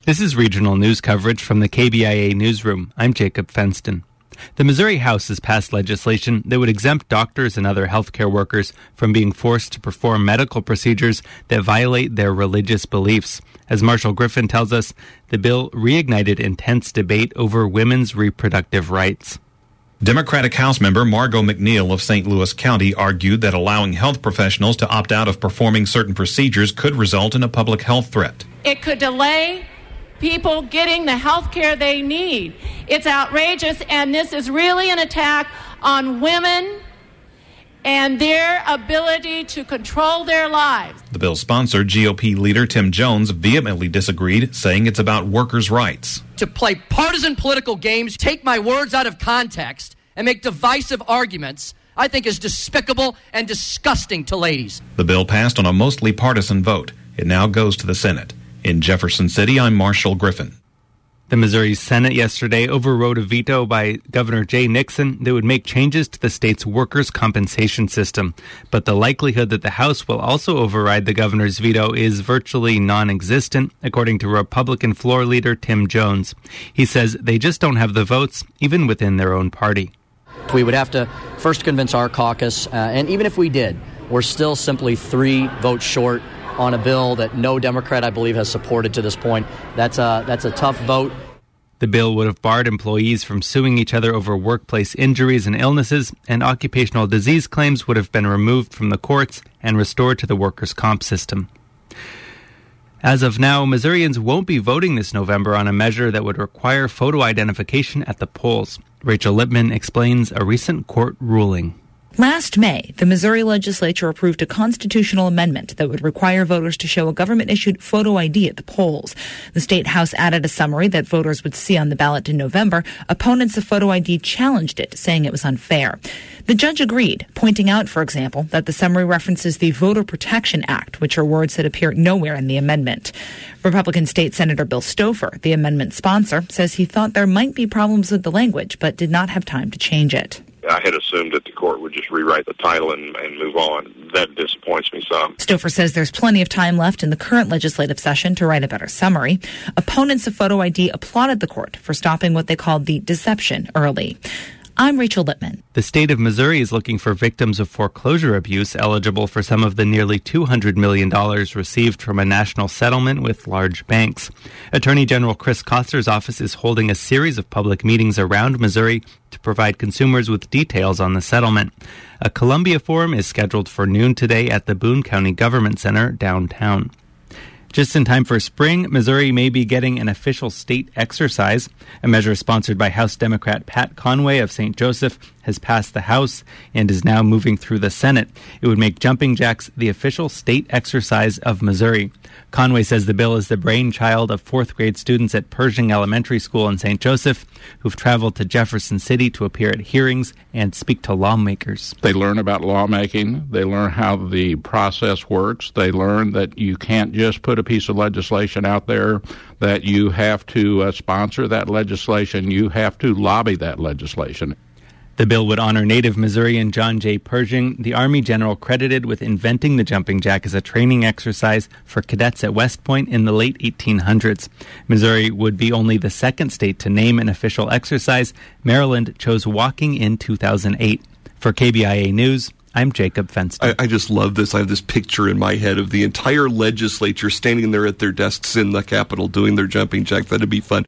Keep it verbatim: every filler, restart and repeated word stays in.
This is regional news coverage from the K B I A newsroom. I'm Jacob Fenston. The Missouri House has passed legislation that would exempt doctors and other healthcare workers from being forced to perform medical procedures that violate their religious beliefs. As Marshall Griffin tells us, the bill reignited intense debate over women's reproductive rights. Democratic House member Margot McNeil of Saint Louis County argued that allowing health professionals to opt out of performing certain procedures could result in a public health threat. It could delay people getting the health care they need. It's outrageous, and this is really an attack on women and their ability to control their lives. The bill's sponsor, G O P leader Tim Jones, vehemently disagreed, saying it's about workers' rights. To play partisan political games, take my words out of context, and make divisive arguments, I think is despicable and disgusting to ladies. The bill passed on a mostly partisan vote. It now goes to the Senate. In Jefferson City, I'm Marshall Griffin. The Missouri Senate yesterday overrode a veto by Governor Jay Nixon that would make changes to the state's workers' compensation system. But the likelihood that the House will also override the governor's veto is virtually non-existent, according to Republican floor leader Tim Jones. He says they just don't have the votes, even within their own party. We would have to first convince our caucus, uh, and even if we did, we're still simply three votes short on a bill that no Democrat, I believe, has supported to this point. That's a, that's a tough vote. The bill would have barred employees from suing each other over workplace injuries and illnesses, and occupational disease claims would have been removed from the courts and restored to the workers' comp system. As of now, Missourians won't be voting this November on a measure that would require photo identification at the polls. Rachel Lippman explains a recent court ruling. Last May, the Missouri legislature approved a constitutional amendment that would require voters to show a government-issued photo I D at the polls. The State House added a summary that voters would see on the ballot in November. Opponents of photo I D challenged it, saying it was unfair. The judge agreed, pointing out, for example, that the summary references the Voter Protection Act, which are words that appear nowhere in the amendment. Republican State Senator Bill Stouffer, the amendment sponsor, says he thought there might be problems with the language, but did not have time to change it. I had assumed that the court would just rewrite the title and, and move on. That disappoints me some. Stouffer says there's plenty of time left in the current legislative session to write a better summary. Opponents of photo I D applauded the court for stopping what they called the deception early. I'm Rachel Lippman. The state of Missouri is looking for victims of foreclosure abuse eligible for some of the nearly two hundred million dollars received from a national settlement with large banks. Attorney General Chris Koster's office is holding a series of public meetings around Missouri to provide consumers with details on the settlement. A Columbia Forum is scheduled for noon today at the Boone County Government Center downtown. Just in time for spring, Missouri may be getting an official state exercise. A measure sponsored by House Democrat Pat Conway of Saint Joseph has passed the House and is now moving through the Senate. It would make jumping jacks the official state exercise of Missouri. Conway says the bill is the brainchild of fourth grade students at Pershing Elementary School in Saint Joseph who've traveled to Jefferson City to appear at hearings and speak to lawmakers. They learn about lawmaking. They learn how the process works. They learn that you can't just put a piece of legislation out there, that you have to uh, sponsor that legislation. You have to lobby that legislation. The bill would honor native Missourian John J. Pershing, the Army general credited with inventing the jumping jack as a training exercise for cadets at West Point in the late eighteen hundreds. Missouri would be only the second state to name an official exercise. Maryland chose walking in two thousand eight. For K B I A News, I'm Jacob Fenston. I, I just love this. I have this picture in my head of the entire legislature standing there at their desks in the Capitol doing their jumping jack. That'd be fun.